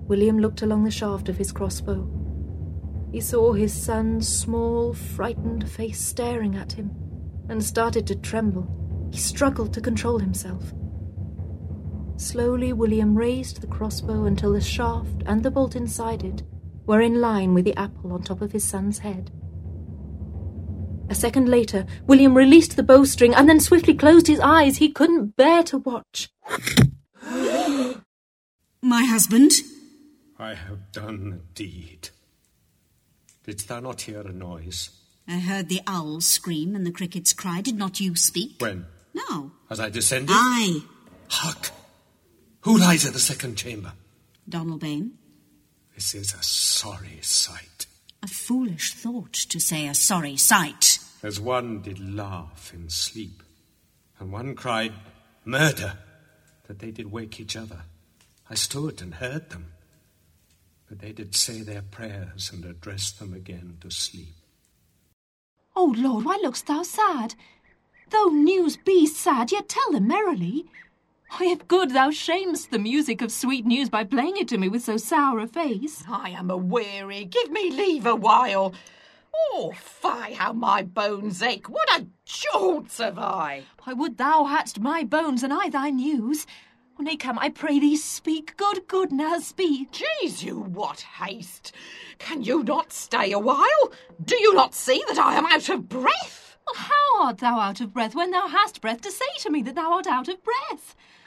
William looked along the shaft of his crossbow. He saw his son's small, frightened face staring at him, and started to tremble. He struggled to control himself. Slowly, William raised the crossbow until the shaft and the bolt inside it were in line with the apple on top of his son's head. A second later, William released the bowstring and then swiftly closed his eyes. He couldn't bear to watch. My husband? I have done a deed. Didst thou not hear a noise? I heard the owls scream and the crickets cry. Did not you speak? When? No. As I descended? Aye. Hark! Who lies in the second chamber? Donalbain. This is a sorry sight. A foolish thought to say a sorry sight. As one did laugh in sleep, and one cried, murder, that they did wake each other. I stood and heard them, but they did say their prayers and address them again to sleep. "O Lord, why look'st thou sad? Though news be sad, yet tell them merrily. If good thou shamest the music of sweet news by playing it to me with so sour a face." "I am a-weary, give me leave a while. Oh, fie, how my bones ache, what a jaunt have I!" "I would thou hadst my bones and I thy news. Nay, come, I pray thee, speak, good Nurse, speak." "Jesu, what haste! Can you not stay a while? Do you not see that I am out of breath?" "Well, how art thou out of breath when thou hast breath to say to me that thou art out of breath?